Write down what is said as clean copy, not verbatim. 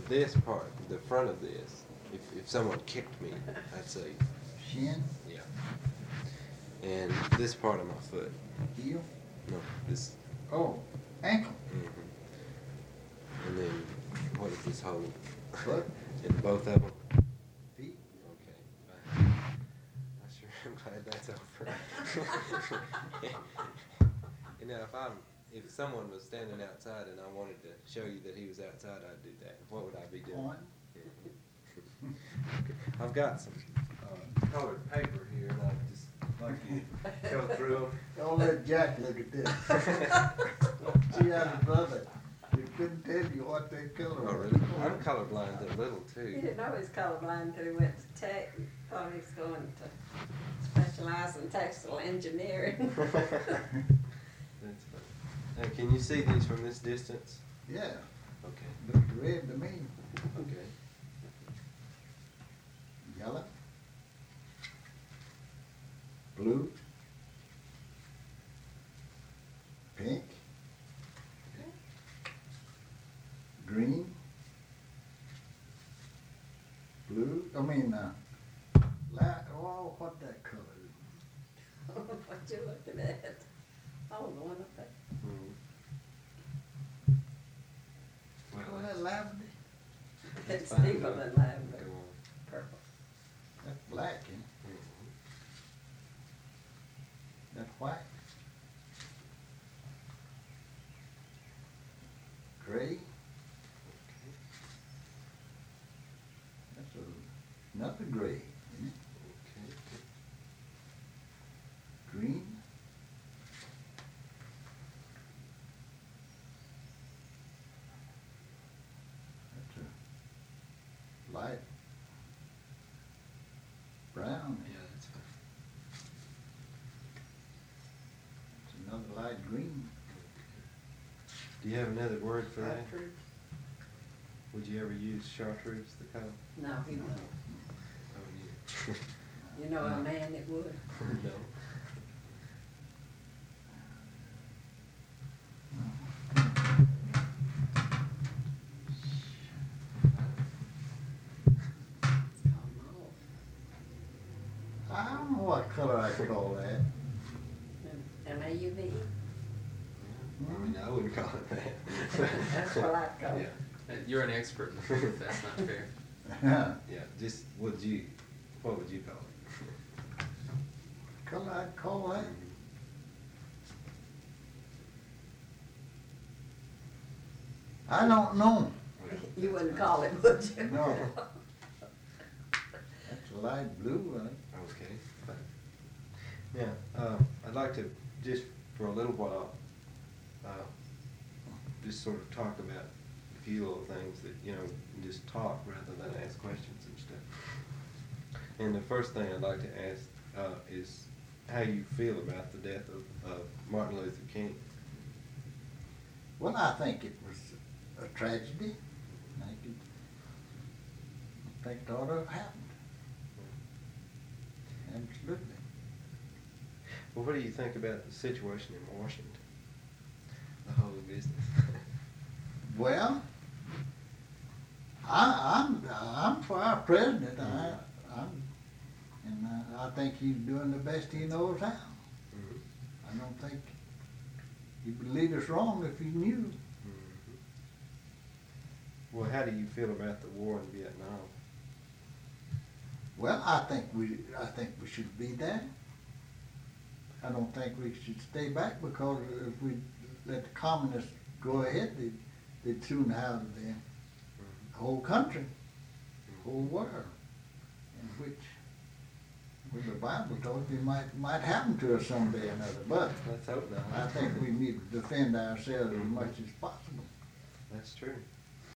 this part, the front of this, if someone kicked me, I'd say, Shin? yeah. And this part of my foot. Heel? No, this. Oh, ankle. Mm-hmm. And then, what is this whole? Foot? In both of them? Feet? Okay, fine. I sure am glad that's over. You know, if someone was standing outside and I wanted to show you that he was outside, I'd do that. What would I be doing? Point. Okay. I've got some colored paper here, and I'd just like you to go through them. Don't let Jack look at this. She has a brother. He couldn't tell you what they color Oh, was. really? I'm colorblind a little, He too. didn't know he was colorblind until he went to tech and thought he was going to specialize in textile engineering. That's funny. Now, can you see these from this distance? Yeah, Okay. looked red to me. Okay. Yellow. Blue. Pink. Green. Blue. Oh, what that color is? What you looking at? Oh, the one up there. Well, Oh, that lavender. It's fine. deeper than lavender. Go on. Purple. That's black, isn't it? Mhm. That's white. Gray. That's another gray, isn't it? Okay. Green. That's a light brown. Yeah, that's fine. That's another light green. Do you have another word for that? Chartreuse. Would you ever use chartreuse, the color? No, he won't. Oh, You know a man that would. no. It's called mauve. I don't know what color I call that. MAUV. I mean, I wouldn't call it that. That's what I call it. Yeah. You're an expert in the field, that's not fair. Yeah, just what would you call it? Color I'd call that? I don't know. You wouldn't call it, would you? No. That's a light blue, right? Okay, fine. Yeah, I'd like to just for a little while, just sort of talk about a few little things that, just talk rather than ask questions and stuff. And the first thing I'd like to ask is how you feel about the death of Martin Luther King. Well, I think it was a tragedy. I think it ought to have happened. Absolutely. Well, what do you think about the situation in Washington? The whole business. Well, I'm for our president. I think he's doing the best he knows how. Mhm. I don't think he would lead us wrong if he knew. Mhm. Well, how do you feel about the war in Vietnam? Well, I think we should be there. I don't think we should stay back, because if we let the communists go ahead, they'd soon have the whole country, the whole world, in which, well, the Bible told us it might happen to us someday or another. But Let's hope not. I think we need to defend ourselves as much as possible. That's true.